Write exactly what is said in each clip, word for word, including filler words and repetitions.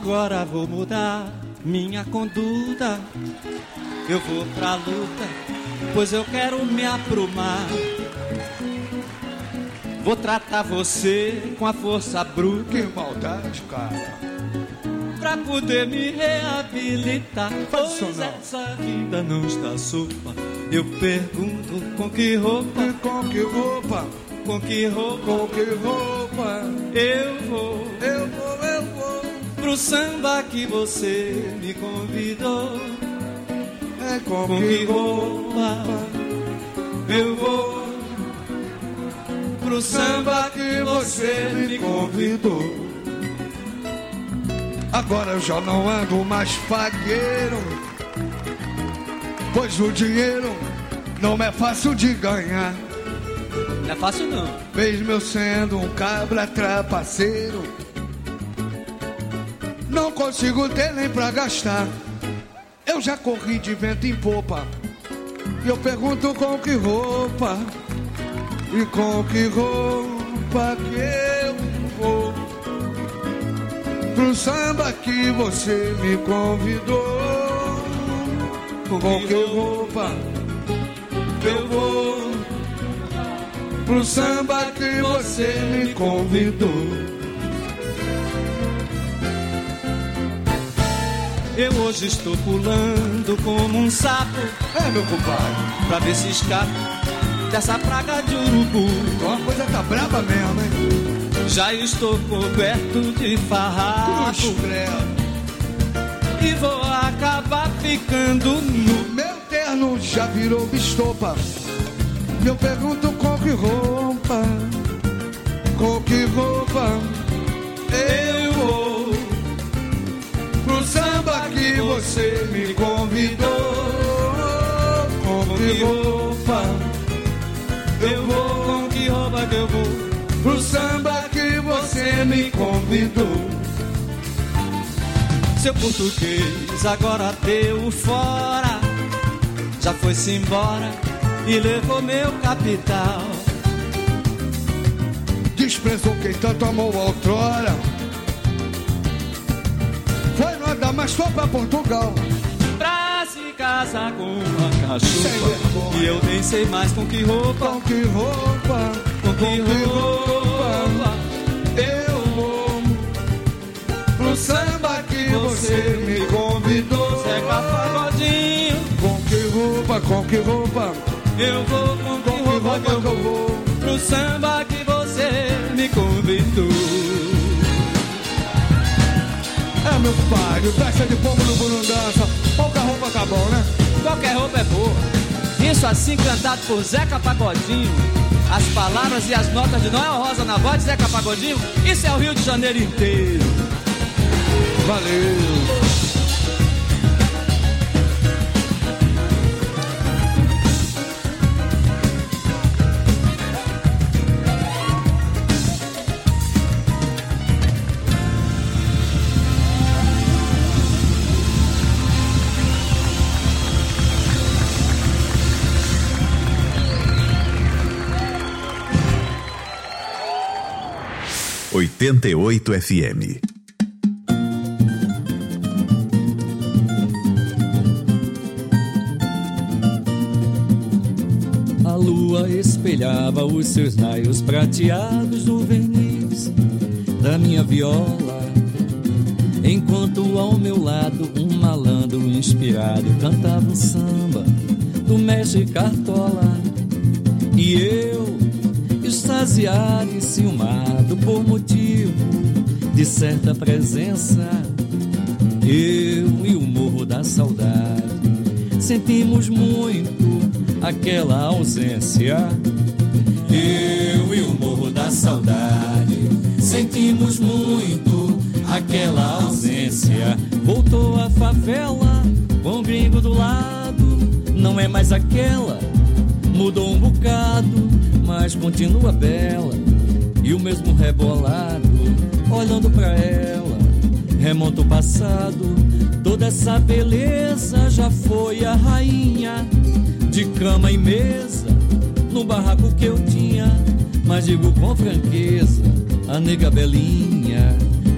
Agora vou mudar minha conduta. Eu vou pra luta, pois eu quero me aprumar. Vou tratar você com a força bruta. Que maldade, cara. Pra poder me reabilitar. Faz Pois isso não. essa vida não está sopa. Eu pergunto com que roupa, E com que roupa, com que roupa com que roupa eu vou eu vou, eu vou. pro samba que você me convidou. É com, Com que roupa eu vou pro samba que você me convidou. Agora eu já não ando mais fagueiro, pois o dinheiro não é fácil de ganhar. Não é fácil não. Mesmo eu sendo um cabra trapaceiro, não consigo ter nem pra gastar. Eu já corri de vento em popa, e eu pergunto com que roupa, e com que roupa que eu vou pro samba que você me convidou. Com que roupa eu vou pro samba que você me convidou. Eu hoje estou pulando como um sapo, É, meu compadre, pra ver se escapo dessa praga de urubu. então a coisa tá braba mesmo, hein? Já estou coberto de farrapo Cruz credo. e vou acabar ficando nu. Meu terno já virou estopa. Eu pergunto com que roupa, com que roupa eu vou pro samba que você me convidou. Com que roupa Eu vou, com que roupa que eu vou pro samba que você me convidou. Seu português agora deu fora, já foi-se embora e levou meu capital. Desprezou quem tanto amou outrora. Foi nada, mas foi pra Portugal. Pra se casar com uma Sem cachupa, vergonha. e eu nem sei mais com que roupa, Com que roupa, com que roupa eu vou pro samba que você me convidou. Zeca Pagodinho. Com que roupa, com que roupa, Eu vou, com que com que roupa roupa que eu que eu vou vou pro samba que você me convidou. É, meu pai, festa de pombo no Burundança. Pouca roupa tá bom, né? Qualquer roupa é boa. Isso assim cantado por Zeca Pagodinho. As palavras e as notas de Noel Rosa na voz de Zeca Pagodinho. Isso é o Rio de Janeiro inteiro. Valeu. oitenta e oito F M. A lua espelhava os seus raios prateados no verniz da minha viola, enquanto ao meu lado um malandro inspirado cantava um samba do mestre Cartola. E eu, extasiado e ciumado por motivo de certa presença, eu e o Morro da Saudade sentimos muito aquela ausência. Eu e o Morro da Saudade sentimos muito aquela ausência. Voltou a favela com o gringo do lado, não é mais aquela, mudou um bocado, mas continua bela. E o mesmo rebolado, olhando pra ela, remonta o passado. Toda essa beleza já foi a rainha de cama e mesa no barraco que eu tinha. Mas digo com franqueza, a nega belinha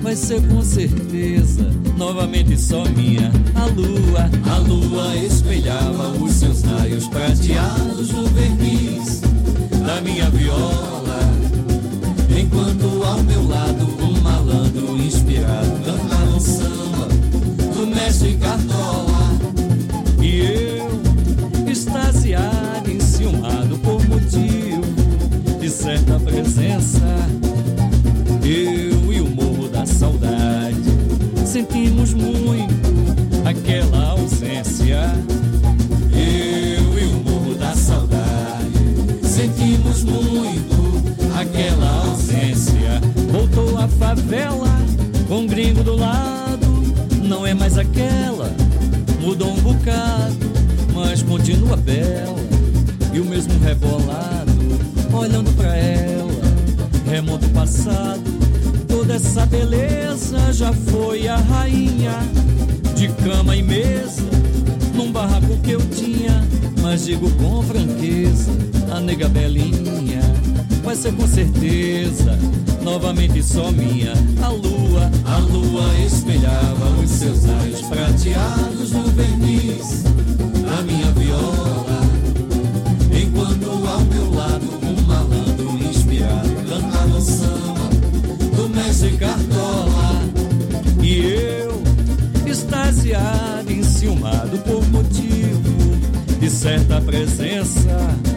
vai ser com certeza novamente só minha. A lua, a lua espelhava os seus raios prateados no verniz da minha viola, enquanto ao meu lado um malandro inspirado cantava um samba do mestre Cartola. E eu, extasiado, enciumado por motivo de certa presença, eu e o morro da saudade sentimos muito aquela ausência. Eu e o morro da saudade sentimos muito aquela ausência. Voltou a favela com um gringo do lado, não é mais aquela, mudou um bocado, mas continua bela. E o mesmo rebolado olhando pra ela remonta o passado. Toda essa beleza já foi a rainha de cama e mesa num barraco que eu tinha. Mas digo com franqueza, a nega belinha vai ser com certeza novamente só minha. A lua, a lua espelhava os seus raios prateados no verniz da minha viola, enquanto ao meu lado um malandro inspirado cantava o samba do mestre Cartola. E eu, extasiado, enciumado por motivo de certa presença,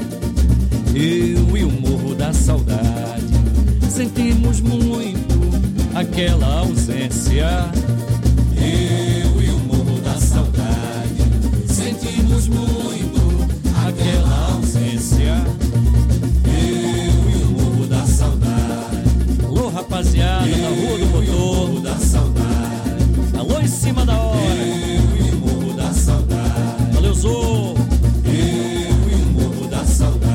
eu e o morro da saudade sentimos muito aquela ausência. Eu e o morro da saudade sentimos muito aquela ausência. Eu e o morro da saudade. Alô, rapaziada, eu na rua do motor, morro da saudade. Alô, em cima da hora. Eu e o morro da saudade. Valeu, Zô. Eu e o morro da saudade.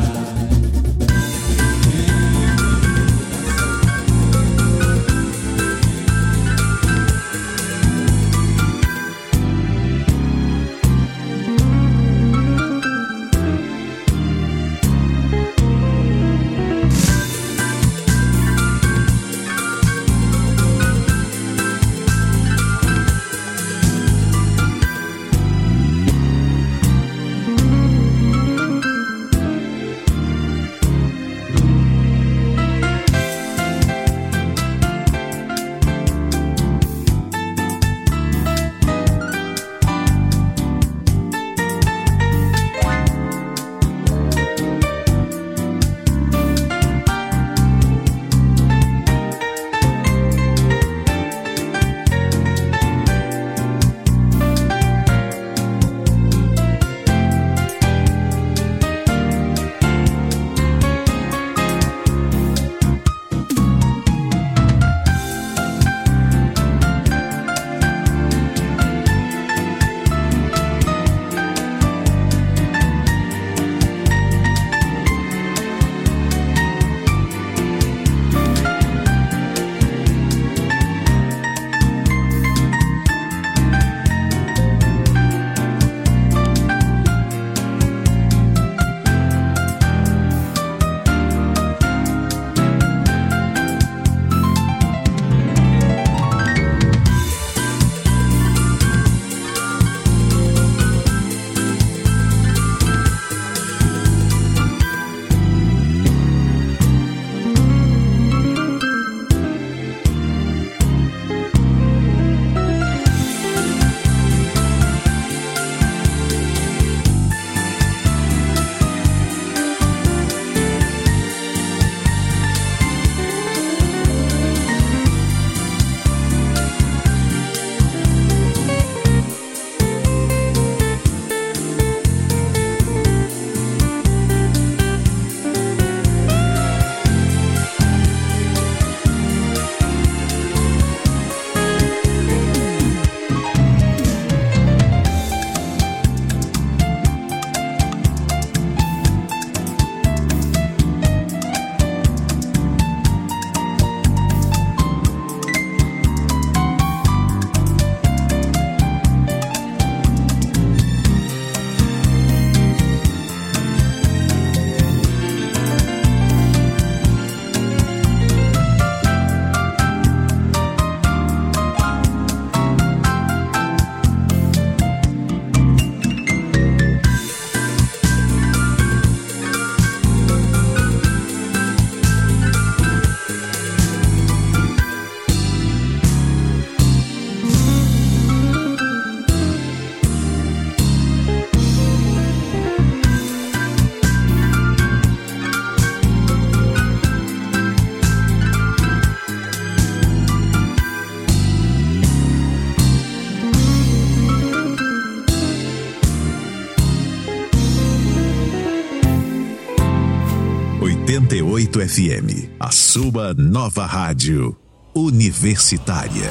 oitenta e oito F M, a sua nova rádio universitária.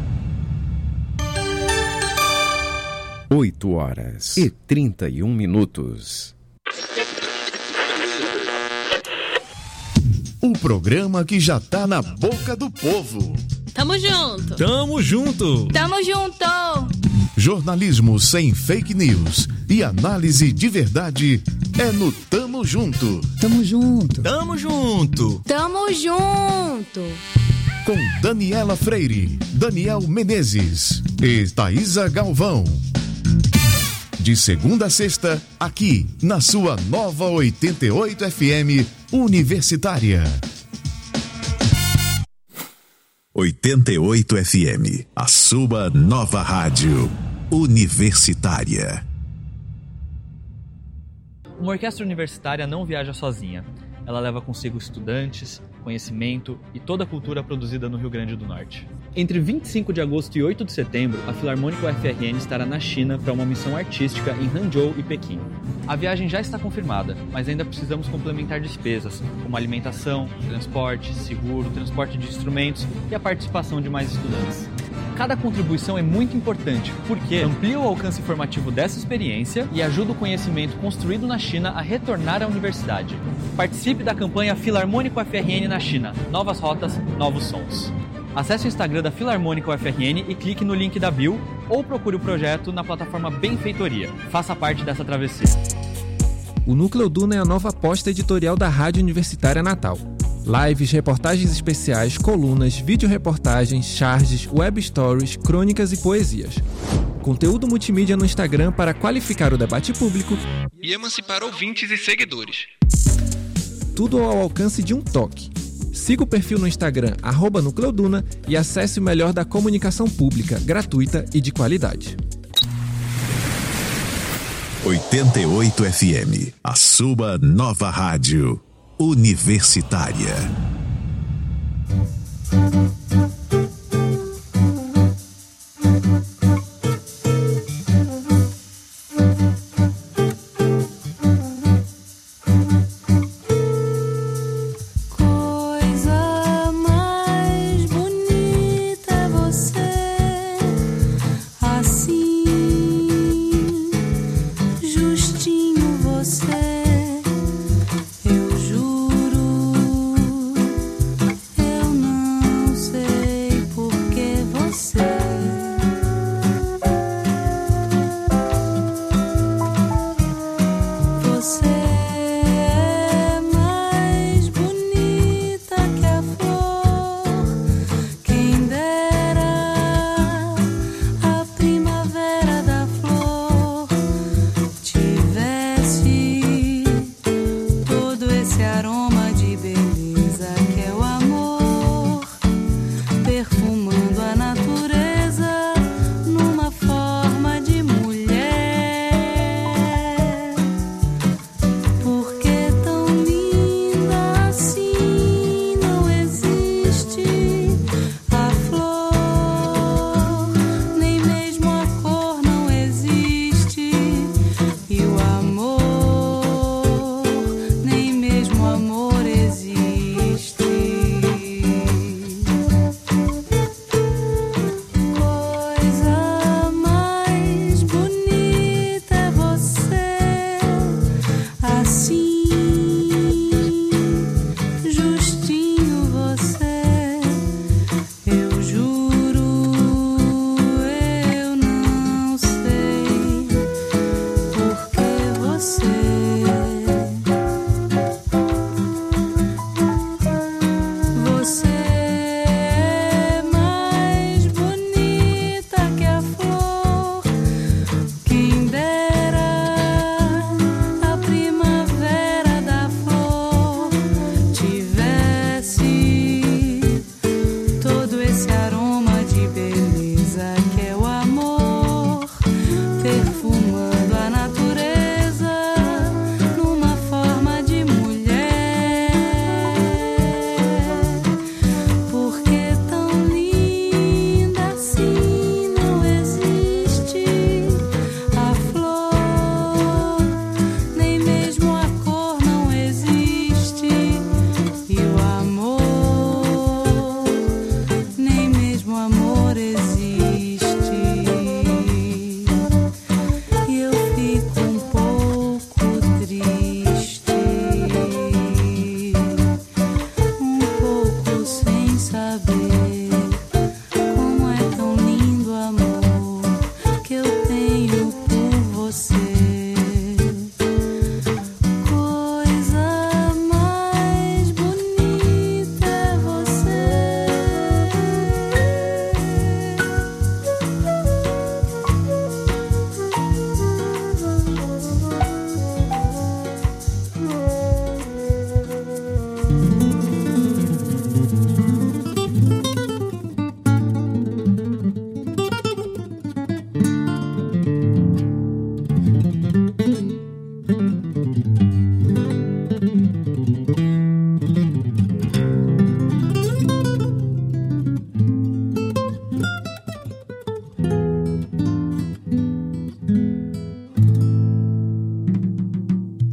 oito horas e trinta e um minutos. Um programa que já tá na boca do povo. Tamo junto. Tamo junto. Tamo junto. Jornalismo sem fake news e análise de verdade é no Tamo Junto. Tamo junto. Tamo junto. Tamo junto. Com Daniela Freire, Daniel Menezes e Thaísa Galvão. De segunda a sexta, aqui na sua nova oitenta e oito F M Universitária. oitenta e oito F M, a sua nova rádio universitária. Uma orquestra universitária não viaja sozinha. Ela leva consigo estudantes, conhecimento e toda a cultura produzida no Rio Grande do Norte. Entre vinte e cinco de agosto e oito de setembro, a Filarmônica U F R N estará na China para uma missão artística em Hangzhou e Pequim. A viagem já está confirmada, mas ainda precisamos complementar despesas, como alimentação, transporte, seguro, transporte de instrumentos e a participação de mais estudantes. Cada contribuição é muito importante, porque amplia o alcance formativo dessa experiência e ajuda o conhecimento construído na China a retornar à universidade. Participe da campanha Filarmônica U F R N na China. Novas rotas, novos sons. Acesse o Instagram da Filarmônica U F R N e clique no link da bio ou procure o projeto na plataforma Benfeitoria. Faça parte dessa travessia. O Núcleo Duna é a nova aposta editorial da Rádio Universitária Natal. Lives, reportagens especiais, colunas, vídeo-reportagens, charges, web stories, crônicas e poesias. Conteúdo multimídia no Instagram para qualificar o debate público e emancipar ouvintes e seguidores. Tudo ao alcance de um toque. Siga o perfil no Instagram, arroba Nucleoduna, e acesse o melhor da comunicação pública, gratuita e de qualidade. oitenta e oito F M, a sua nova rádio universitária. Eu juro, eu não sei.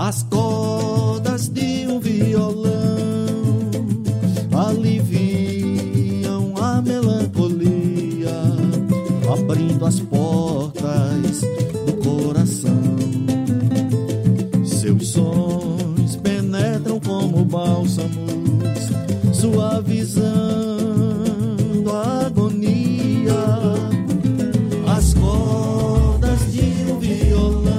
As cordas de um violão aliviam a melancolia, abrindo as portas do coração. Seus sons penetram como bálsamos, suavizando a agonia. As cordas de um violão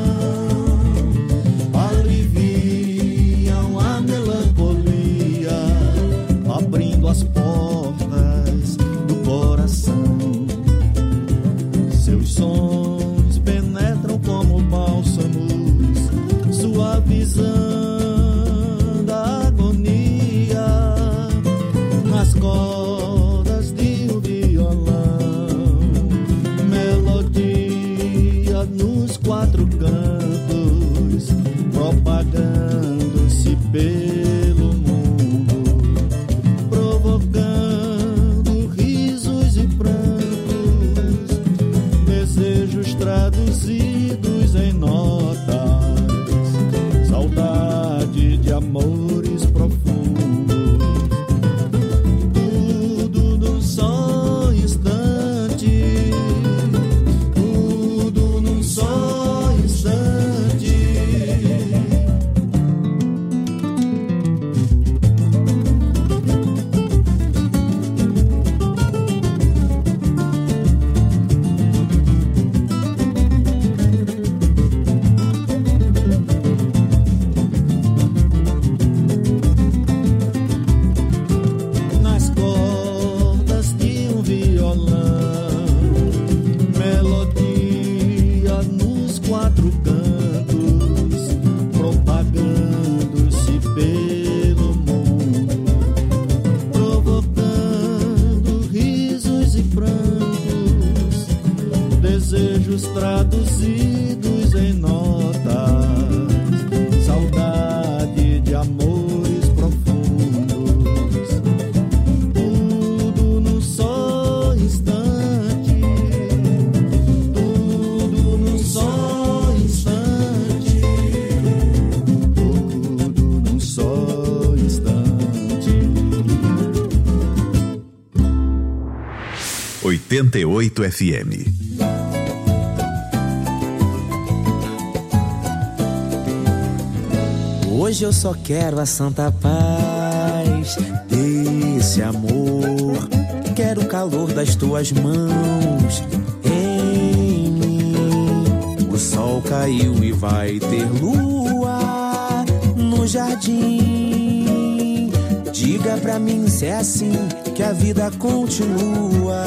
aliviam a melancolia, abrindo as portas do coração. Seus sons penetram como bálsamos, suavizando a agonia. Nas cordas de um violão, melodia nos quatro cantos, propagando-se pelo mundo, provocando risos e prantos, desejos traduzidos em notas, saudade de amores profundos. Tudo num só instante, tudo num só instante. Nas cordas de um violão, melodia nos quatro cantos, propagando-se pelo mundo, provocando risos e prantos, desejos traduzidos em notas, saudade de amores profundos. Tudo num só instante, tudo num só instante, tudo num só instante. oitenta e oito F M. Hoje eu só quero a santa paz desse amor. Quero o calor das tuas mãos em mim. O sol caiu e vai ter lua no jardim. Diga pra mim se é assim que a vida continua.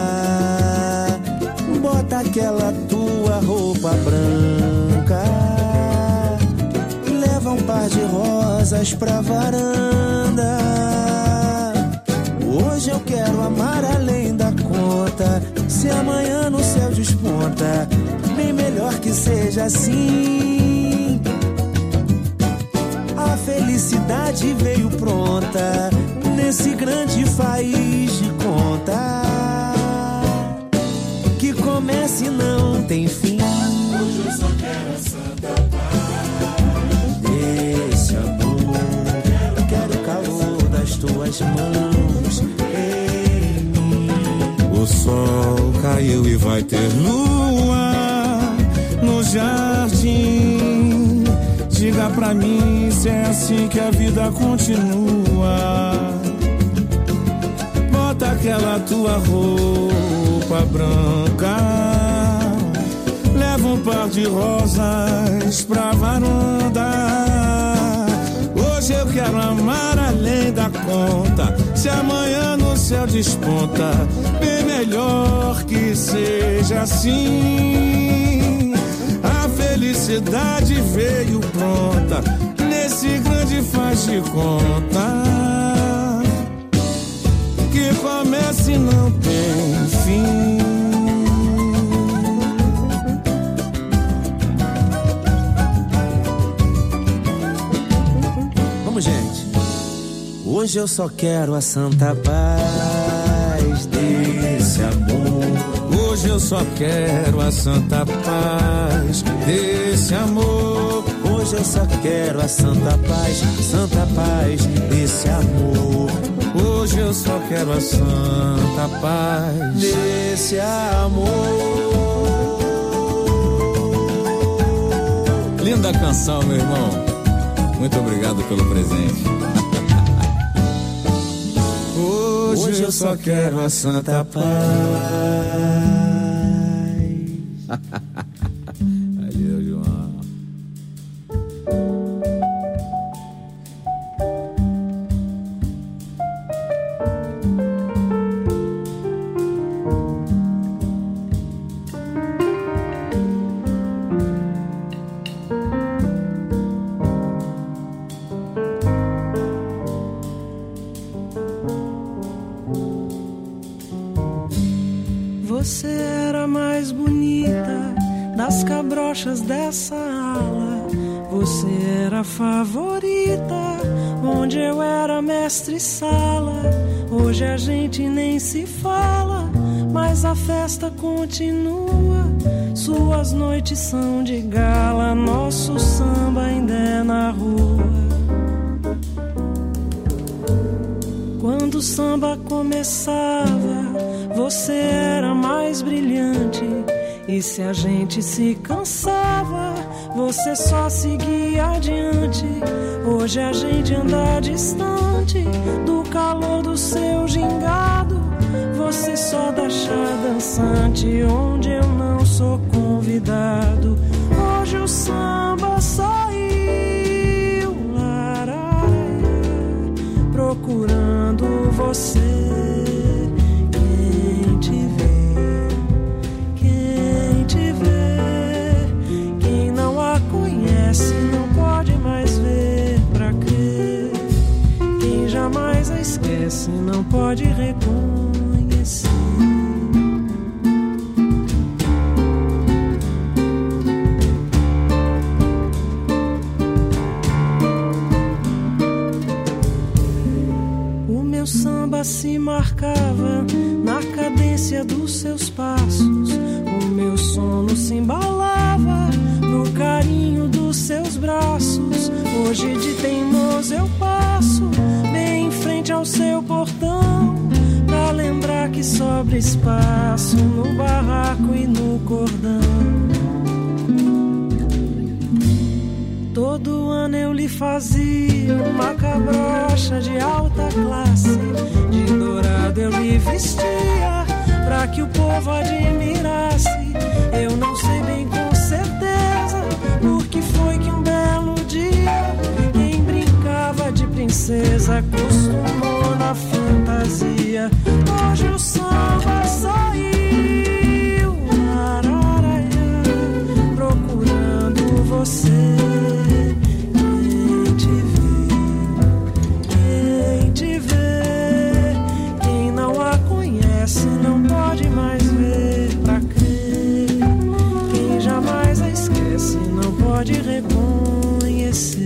Bota aquela tua roupa branca, leva um par de rosas pra varanda. Hoje eu quero amar além da conta. Se amanhã no céu desponta, bem melhor que seja assim. A felicidade veio pronta nesse grande país de conta, que começa e não tem fim. Hoje eu só quero a santa paz desse amor. Quero o calor das tuas mãos em mim. O sol caiu e vai ter lua no jardim. Diga pra mim se é assim que a vida continua. Bota aquela tua roupa branca, leva um par de rosas pra varanda. Hoje eu quero amar além da conta. Se amanhã no céu desponta, bem melhor que seja assim. A felicidade veio pronta nesse grande faz de conta, que começa e não tem fim. Vamos, gente. Hoje eu só quero a santa paz desse amor. Hoje eu só quero a santa paz desse amor. Hoje eu eu só quero a santa paz, santa paz desse amor. Hoje eu só quero a santa paz desse amor. Linda canção, meu irmão. Muito obrigado pelo presente. Hoje, Hoje eu só quero a santa paz. Valeu, João. Você era mais bonita das cabrochas dessa ala. Você era a favorita, onde eu era mestre-sala. Hoje a gente nem se fala, mas a festa continua. Suas noites são de gala, nosso samba ainda é na rua. Quando o samba começava, você era mais brilhante. E se a gente se cansava, você só seguia adiante. Hoje a gente anda distante do calor do seu gingado. Você só dá chá dançante onde eu não sou convidado. Hoje o samba saiu, lararaia, procurando você. Não pode mais ver pra crer. Quem jamais a esquece não pode reconhecer. O meu samba se marcava na cadência dos seus passos. O meu sono se embalava no carinho dos seus braços. Hoje de teimoso eu passo bem em frente ao seu portão, pra lembrar que sobra espaço no barraco e no cordão. Todo ano eu lhe fazia uma cabrocha de alta classe. De dourado eu lhe vestia pra que o povo admirasse. Eu não sei bem com certeza porque foi que um belo dia quem brincava de princesa acostumou na fantasia. Hoje o samba saiu, lararaia, procurando você. Quem te vê, quem te vê, quem não a conhece não pode mais ver pra crer. Quem jamais a esquece não pode reconhecer.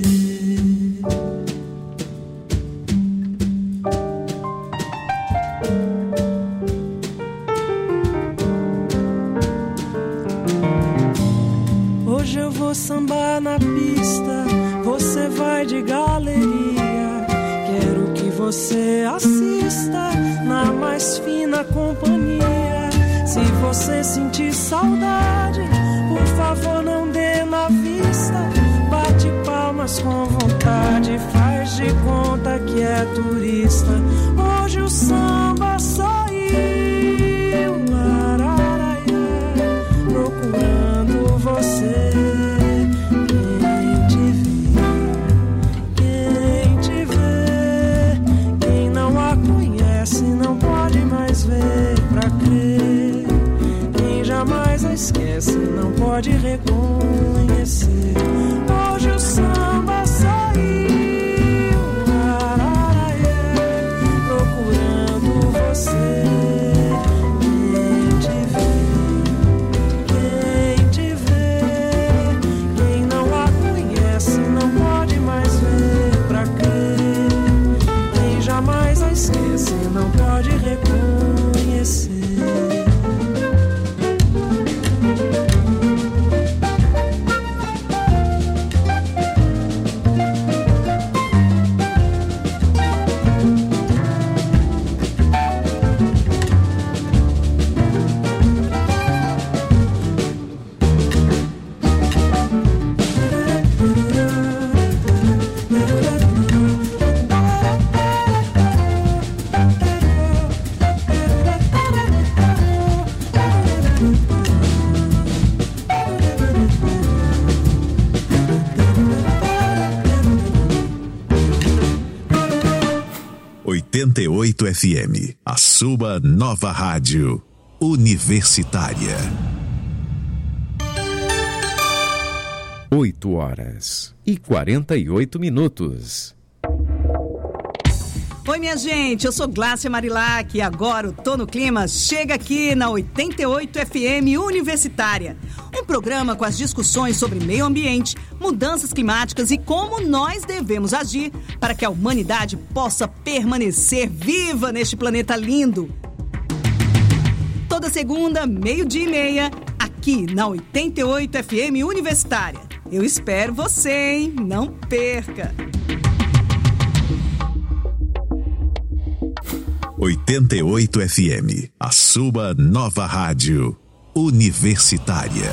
Hoje eu vou sambar na pista, você vai de galeria. Quero que você assista na mais fina companhia. Se você sentir saudade, por favor não dê na vista. Bate palmas com vontade, faz de conta que é turista. Hoje o samba saiu, lararaia, procurando você. Quem te vê, quem te vê, quem não a conhece não pode mais ver pra crer. Quem jamais a esquece não pode reconhecer. Hoje o samba saiu, lararaia, procurando você. Quem te vê, quem te vê, quem não a conhece não pode mais ver pra crer. Quem jamais a esquece não pode reconhecer. oitenta e oito F M, a sua nova rádio universitária. oito horas e quarenta e oito minutos. Oi, minha gente, eu sou Glácia Marilac e agora o Tô no Clima chega aqui na oitenta e oito F M Universitária. Um programa com as discussões sobre meio ambiente, mudanças climáticas e como nós devemos agir para que a humanidade possa permanecer viva neste planeta lindo. Toda segunda, meio-dia e meia, aqui na oitenta e oito F M Universitária. Eu espero você, hein? Não perca! oitenta e oito F M, a sua nova rádio universitária.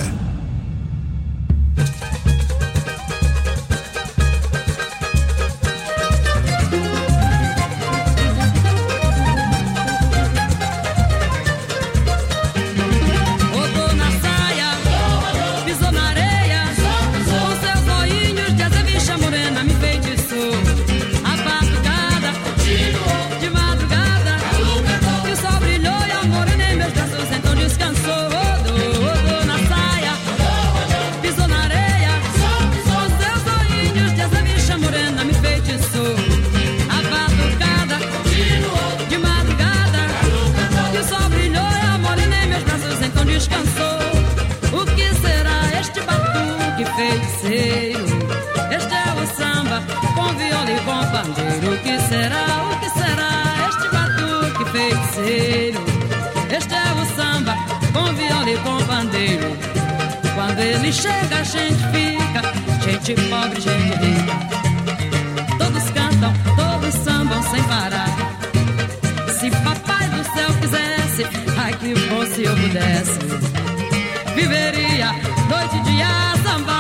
Feiticeiro, este é o samba com viola e com pandeiro. O que será, o que será este batuque feiticeiro? Este é o samba com viola e com pandeiro. Quando ele chega a gente fica, gente pobre, gente rica. Todos cantam, todos sambam sem parar. Se papai do céu quisesse, ai que bom se eu pudesse, viveria noite e dia samba.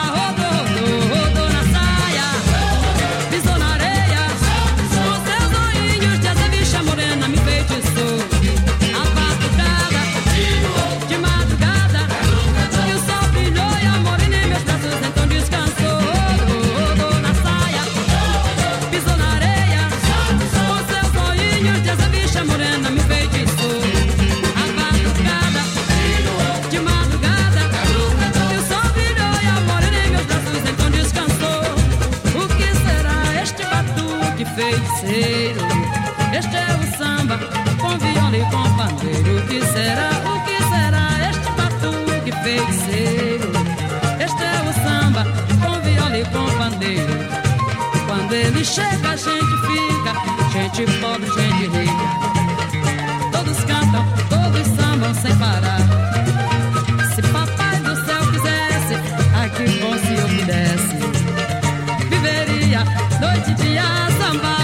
Feiticeiro, este é o samba com viola e com pandeiro. O que será, o que será este batuque feiticeiro? Este é o samba com viola e com pandeiro. Quando ele chega a gente fica, gente pobre, gente rica. Todos cantam, todos sambam sem parar. Se papai do céu quisesse, ai que bom se eu pudesse, viveria noite e dia samba.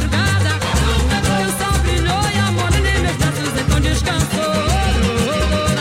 Descansou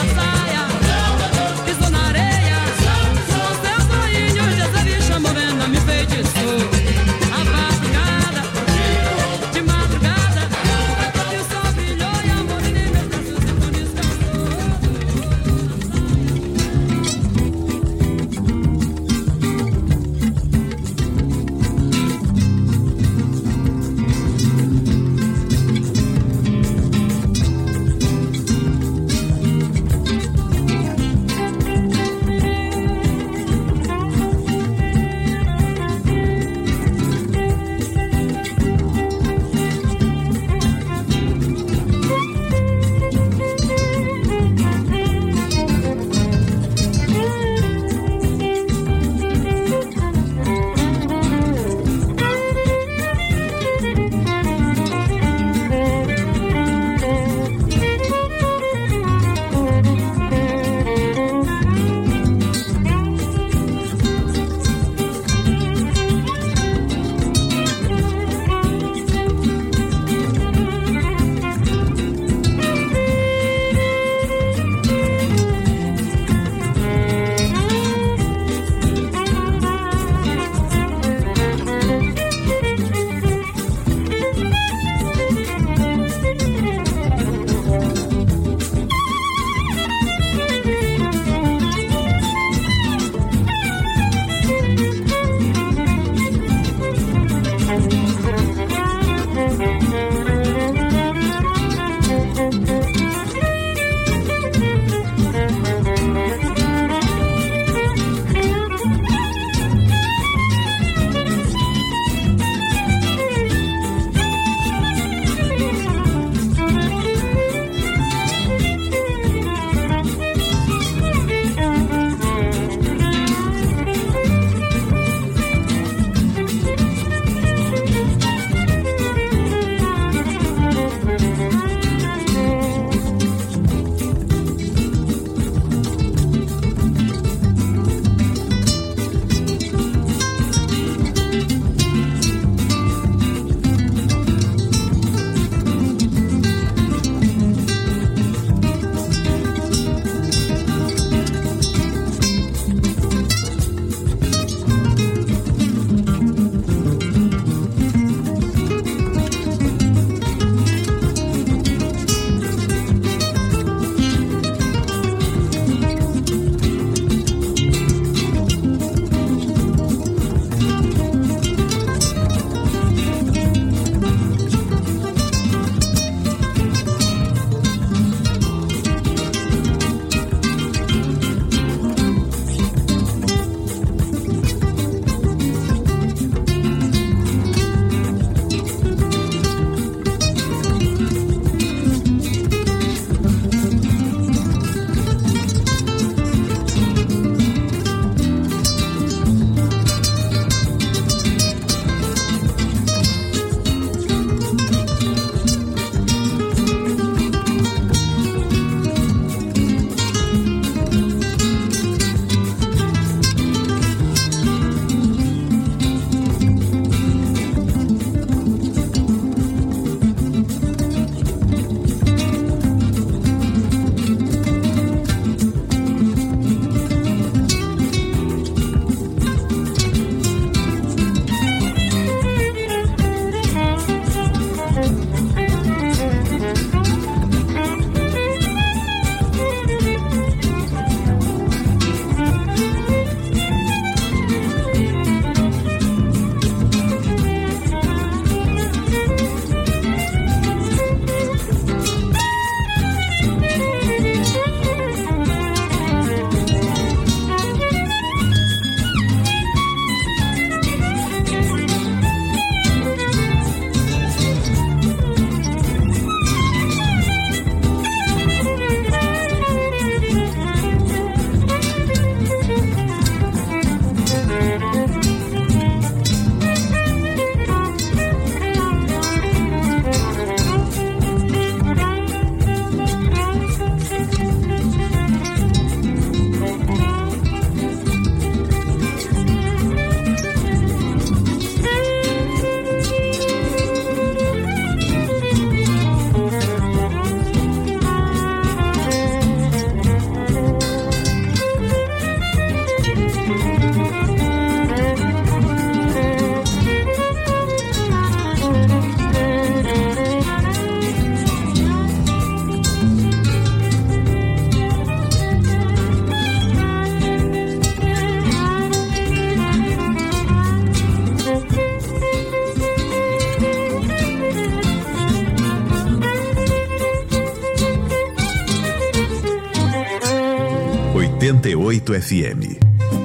oitenta e oito F M.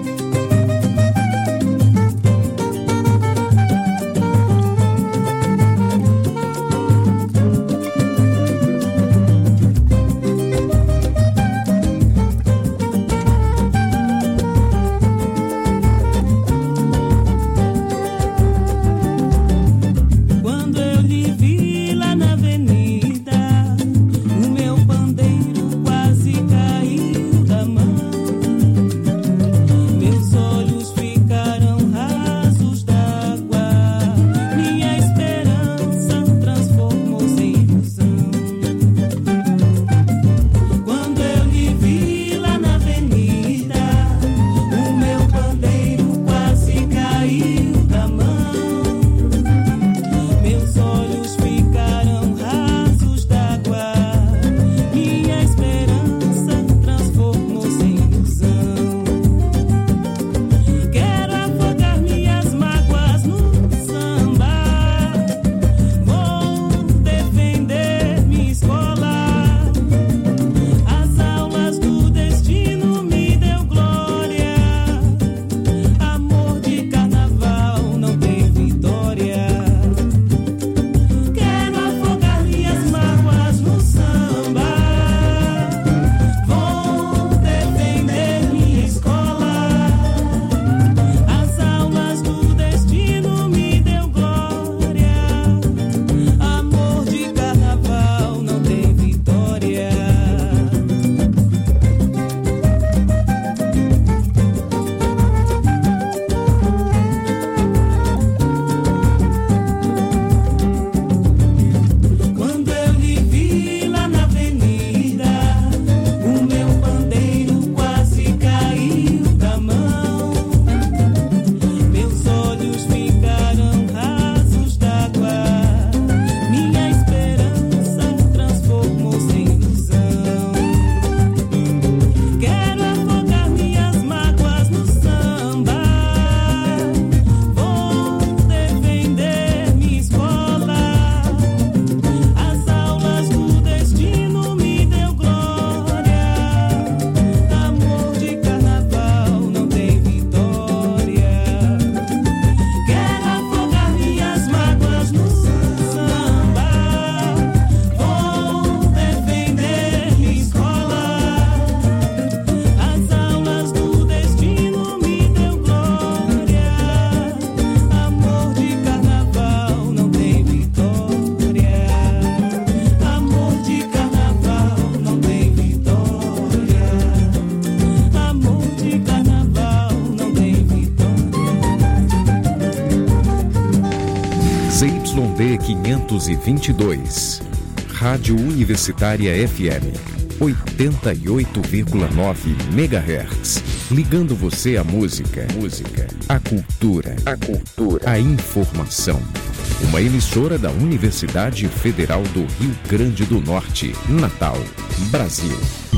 quinhentos e vinte e dois, Rádio Universitária F M, oitenta e oito vírgula nove megahertz, ligando você à música, música, à cultura, à cultura, à informação. Uma emissora da Universidade Federal do Rio Grande do Norte, Natal, Brasil.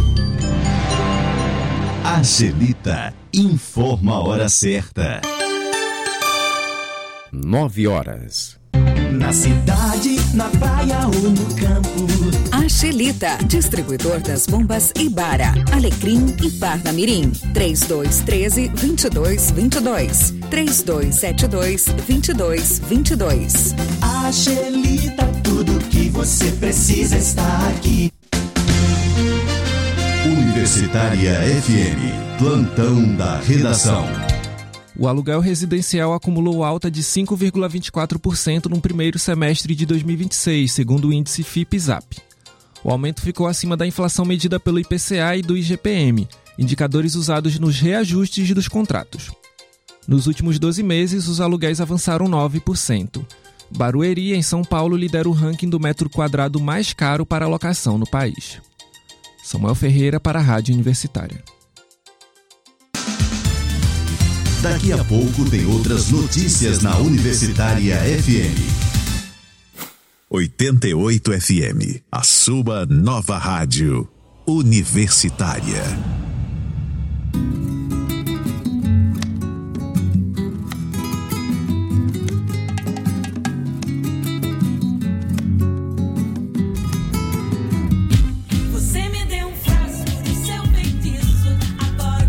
Angelita informa a hora certa. Nove horas. Na cidade, na praia ou no campo. Angelita, distribuidor das bombas Ibara, Alecrim e Parnamirim. três dois um três, dois dois dois dois. três dois sete dois, dois dois dois dois. Angelita, tudo que você precisa está aqui. Universitária F M, plantão da redação. O aluguel residencial acumulou alta de cinco vírgula vinte e quatro por cento no primeiro semestre de dois mil e vinte e seis, segundo o índice F I P Zap. O aumento ficou acima da inflação medida pelo I P C A e do I G P M, indicadores usados nos reajustes dos contratos. Nos últimos doze meses, os aluguéis avançaram nove por cento. Barueri, em São Paulo, lidera o ranking do metro quadrado mais caro para alocação no país. Samuel Ferreira para a Rádio Universitária. Daqui a pouco tem outras notícias na Universitária F M. oitenta e oito F M, a sua nova rádio universitária. Você me deu um frasco do seu feitiço, agora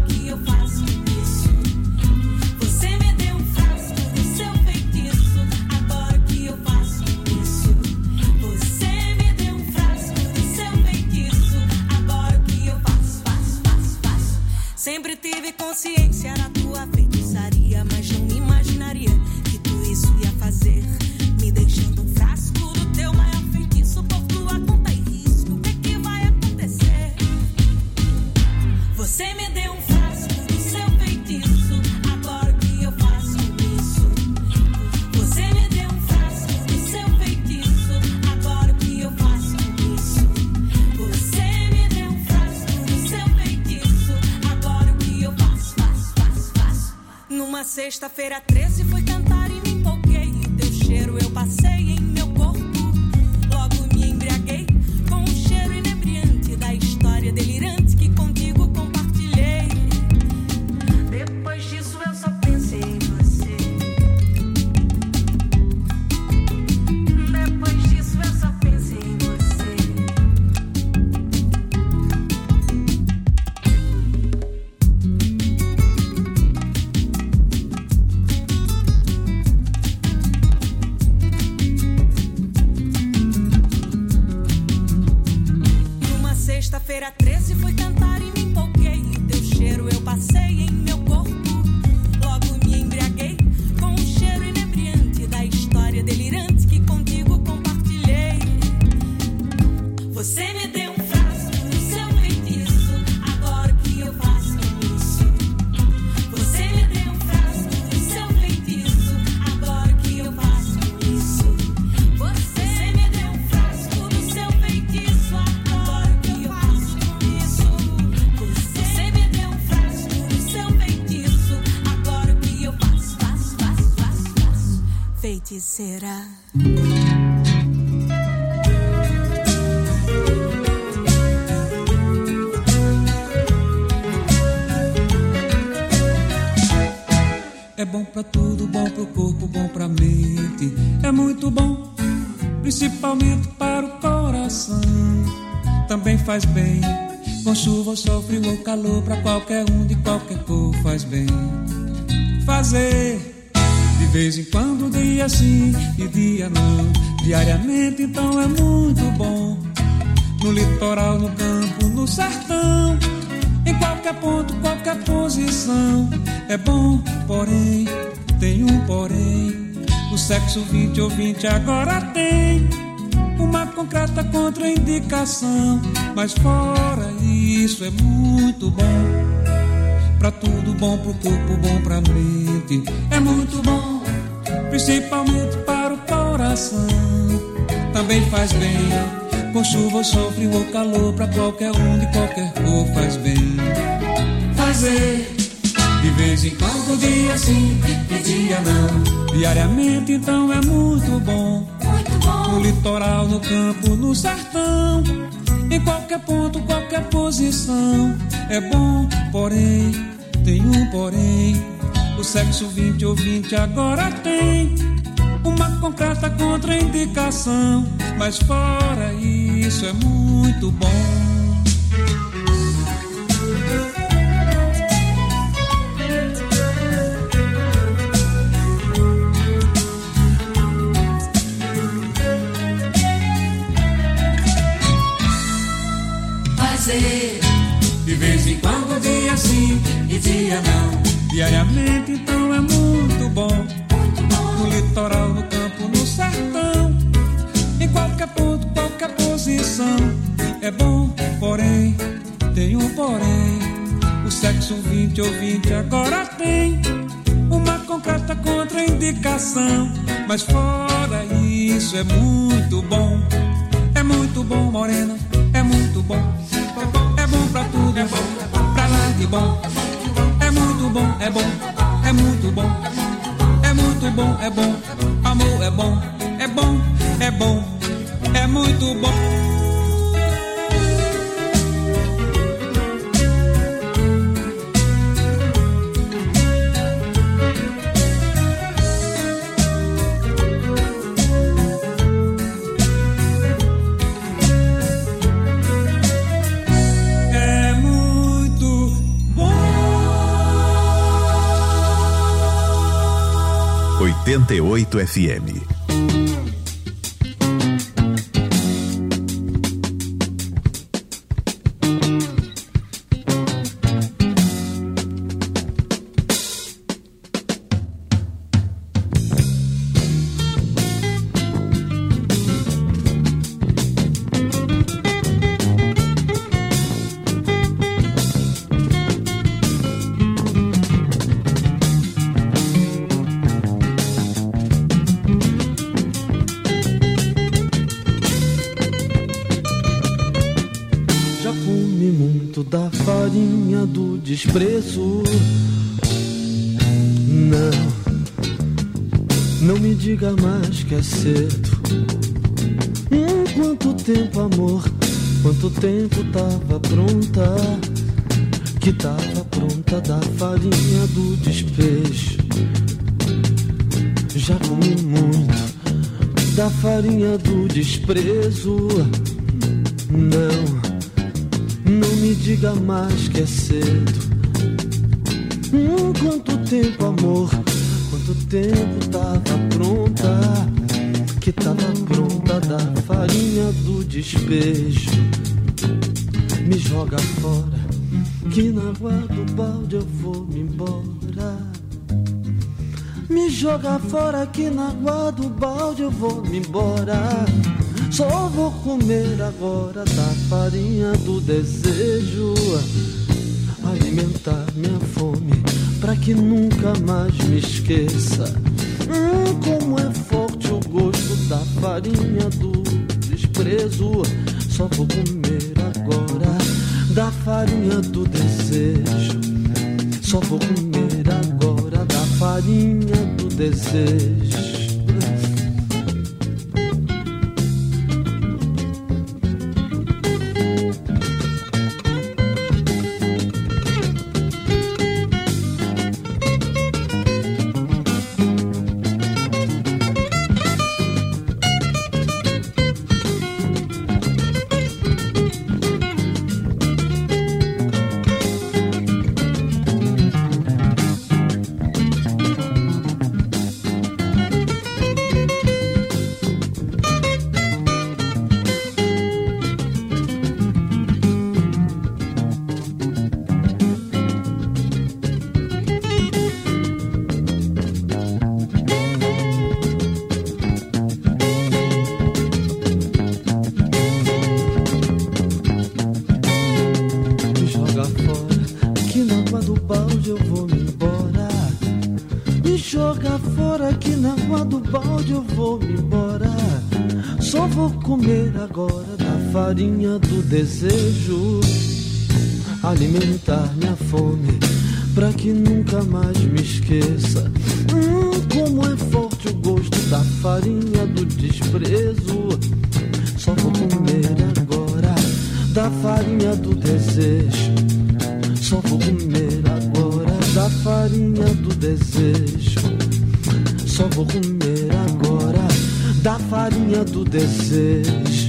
consciência era tua feitiçaria, mas não imaginaria que tu isso ia fazer, me deixando um frasco do teu maior feitiço por tua conta e risco. O que que vai acontecer? Você me deu um frasco do seu feitiço, agora o que eu faço com isso? Você me deu um frasco do seu feitiço, agora o que eu faço com isso? Você me deu um frasco do seu feitiço, agora o que eu faço, faço, faço, faço. Numa sexta-feira treze fui cantar e me empolguei, e teu cheiro eu passei em meu corpo. Logo me embriaguei com o cheiro inebriante da história delirante que contigo compartilhei. Depois disso eu só pensei em você. Depois disso eu só pensei em você. Numa sexta-feira treze fui cantar e me empolguei, e teu cheiro eu passei em meu corpo. Logo me embriaguei com o cheiro inebriante da história delirante que contigo compartilhei. Você me deu um frasco do seu feitiço, agora o que eu faço com isso? Você me deu um frasco do seu feitiço, agora o que eu faço com isso? Você me deu um frasco do seu feitiço, agora o que eu faço com isso? Você me deu um frasco do seu feitiço, agora o que eu faço, faço, faço, faço, faço. Feiticeira. É bom pra tudo, bom pro corpo, bom pra mente. É muito bom, principalmente para o coração. Também faz bem, com chuva ou sol, frio ou calor, pra qualquer um de qualquer cor faz bem. Fazer de vez em quando, dia sim e dia não, diariamente então é muito bom. No litoral, no campo, no sertão, em qualquer ponto, qualquer posição. É bom, porém, tem um porém. O sexo vinte ou vinte agora tem uma concreta contraindicação, mas fora isso é muito bom. Pra tudo bom, pro corpo bom, pra mente é muito bom, principalmente para o coração. Também faz bem, com chuva ou sol, frio ou calor, pra qualquer um de qualquer cor faz bem. Fazer de vez em quando, dia sim e dia não, diariamente então é muito bom. Muito bom. No litoral, no campo, no sertão, em qualquer ponto, qualquer posição. É bom, porém, tem um porém. O sexo vinte ou vinte agora tem uma concreta contraindicação, mas fora isso é muito bom. De vez em quando, dia sim e dia não, diariamente então é muito bom. Muito bom. No litoral, no campo, no sertão, em qualquer ponto, qualquer posição. É bom, porém, tem um porém. O sexo vinte ou vinte agora tem uma concreta contraindicação, mas fora isso é muito bom. É muito bom, morena, é muito bom. É bom pra tudo, é bom, pra lá de bom. É muito bom, é bom, é muito bom. É muito bom, é bom, amor é bom. É bom, é bom, é muito bom. oitenta e oito F M. da farinha do desprezo. Não, não me diga mais que é cedo. Hum, quanto tempo, amor, quanto tempo tava pronta, que tava pronta da farinha do despejo. Já comi muito da farinha do desprezo. Não, não me diga mais que é cedo. Hum, quanto tempo, amor, quanto tempo tava pronta, que tava pronta da farinha do despejo. Me joga fora, que na água do balde eu vou me embora. Me joga fora, que na água do balde eu vou me embora. Só vou comer agora da farinha do desejo, alimentar minha fome pra que nunca mais me esqueça. Hum, como é forte o gosto da farinha do desprezo. Só vou comer agora da farinha do desejo. Só vou comer agora da farinha do desejo. Farinha do desejo, alimentar minha fome pra que nunca mais me esqueça. Hum, como é forte o gosto da farinha do desprezo. Só vou comer agora da farinha do desejo. Só vou comer agora da farinha do desejo. Só vou comer agora da farinha do desejo.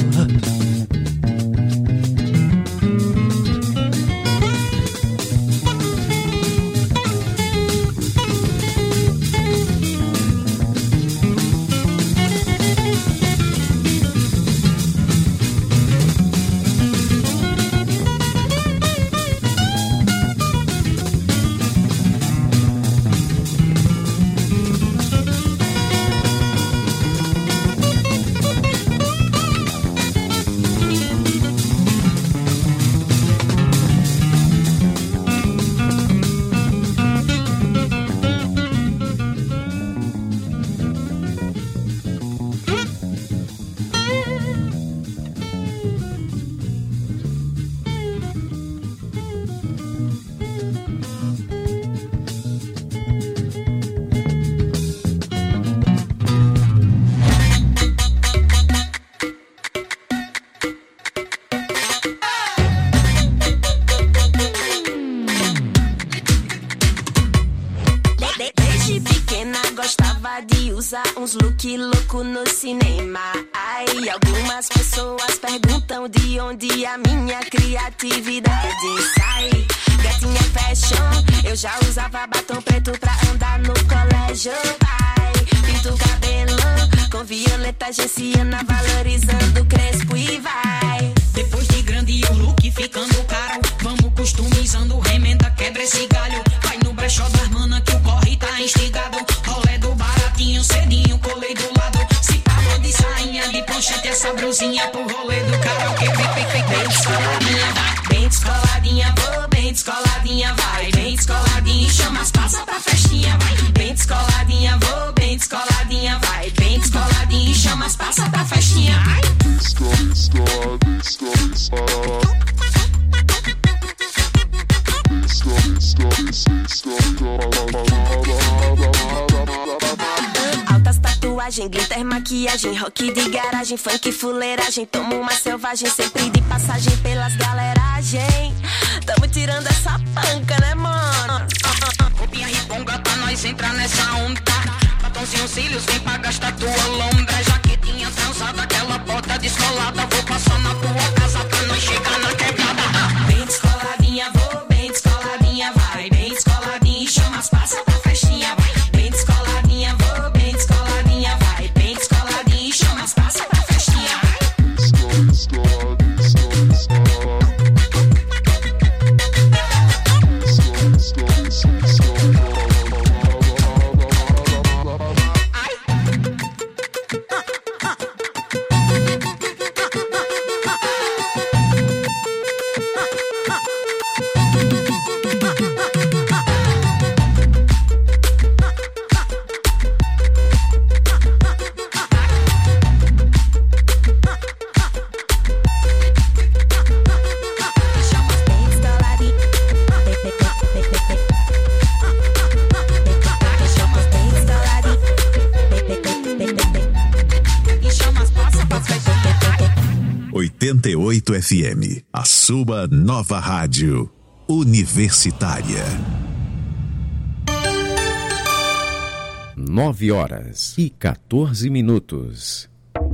Uns look louco no cinema. Ai, algumas pessoas perguntam de onde a minha criatividade sai. Gatinha fashion, eu já usava batom preto pra andar no colégio. Ai, pinto o cabelo com violeta genciana, valorizando crespo e vai. Depois de grande o look ficando caro, vamos customizando, remenda, quebra esse galho. Vai no brechó das mana que o corre tá instigado. Rolê do baratinho, cedinho, colei do lado. Se pagou de sainha, de ponchete, essa brusinha pro rolê do karaokê. Bem descoladinha, vai, bem descoladinha, vou, bem descoladinha, vai. Bem descoladinha, chama as passas pra festinha, vai. Bem descoladinha, vou, bem descoladinha, vai. Bem descoladinha, chama as passas pra festinha, ai. Descola, descola, descola, descola. faz maquiagem, rock de garagem, funk fuleiragem. Toma uma selvagem, sempre de passagem pelas galeragem. Tamo tirando essa panca, né, mano? Roupinha riponga pra nós entrar nessa onda. Batonzinho, cílios, vem pra gastar tua lombra. Jaquetinha transada, aquela bota descolada. Vou passar na tua casa pra nós chegar na quebrada. Bem descoladinha, vou bem descoladinha, vai. Bem descoladinha e chama as passas pra festinha, vai. Bem descoladinha, vou bem descoladinha, vai. Bem descoladinha e chama as passas pra festinha, vai. oitenta e oito F M, a sua nova rádio universitária. Nove horas e quatorze minutos.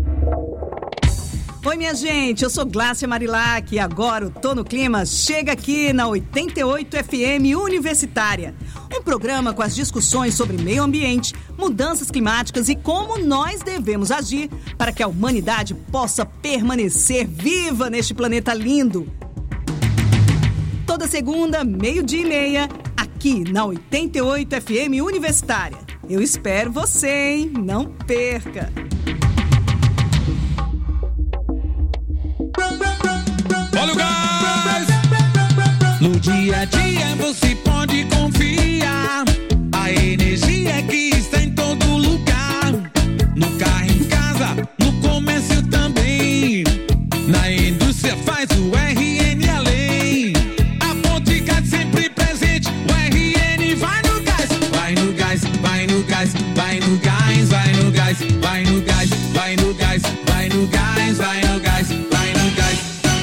Oi, minha gente, eu sou Glácia Marilac e agora o Tô no Clima chega aqui na oitenta e oito F M Universitária. Um programa com as discussões sobre meio ambiente, mudanças climáticas e como nós devemos agir para que a humanidade possa permanecer viva neste planeta lindo. Toda segunda, meio-dia e meia, aqui na oitenta e oito F M Universitária. Eu espero você, hein? Não perca! Olha o gás! No dia a dia você pode confiar. A energia que está em todo lugar. No carro, em casa, no comércio também. Na indústria faz o R N além. A Fonte Gás sempre presente. O R N vai no gás. Vai no gás, vai no gás, vai no gás, vai no gás, vai no gás, vai no gás, vai no gás, vai no gás, vai no gás.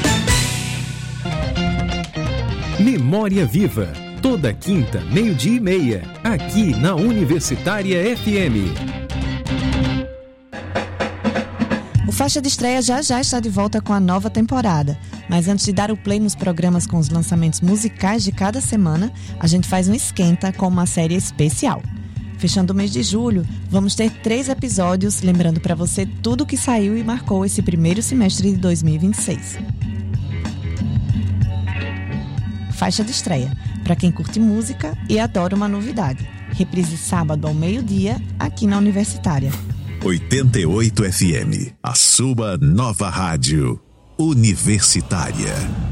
Memória Viva, toda quinta, meio-dia e meia, aqui na Universitária F M. O Faixa de Estreia já já está de volta com a nova temporada. Mas antes de dar o play nos programas com os lançamentos musicais de cada semana, a gente faz um esquenta com uma série especial. Fechando o mês de julho, vamos ter três episódios, lembrando para você tudo que saiu e marcou esse primeiro semestre de dois mil e vinte e seis. Faixa de Estreia, para quem curte música e adora uma novidade. Reprise sábado ao meio-dia, aqui na Universitária. oitenta e oito F M, a sua nova rádio universitária.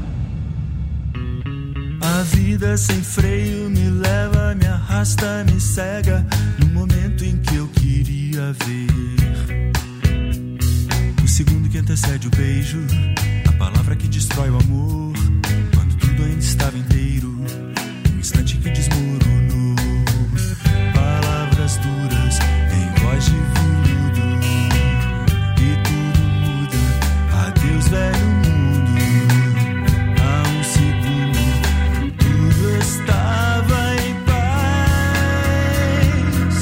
A vida sem freio me leva, me arrasta, me cega no momento em que eu queria ver. O segundo que antecede o beijo, a palavra que destrói o amor, quando tudo ainda estava inteiro, um instante que desmoronou. Palavras duras em voz de veludo, e tudo muda, adeus velho mundo. Há um segundo tudo estava em paz.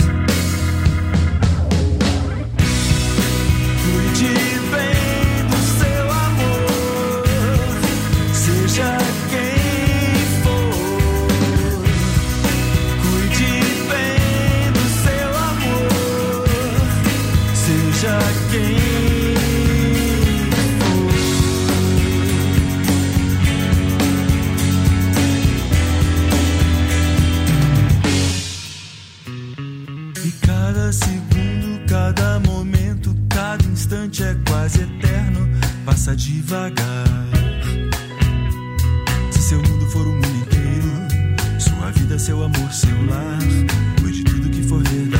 Cuide bem do seu amor, seja quem for. Cuide bem do seu amor, seja quem for. E cada segundo, cada momento, cada instante é quase eterno, passa devagar. Se seu mundo for o mundo inteiro, sua vida, seu amor, seu lar, cuide de tudo que for verdade.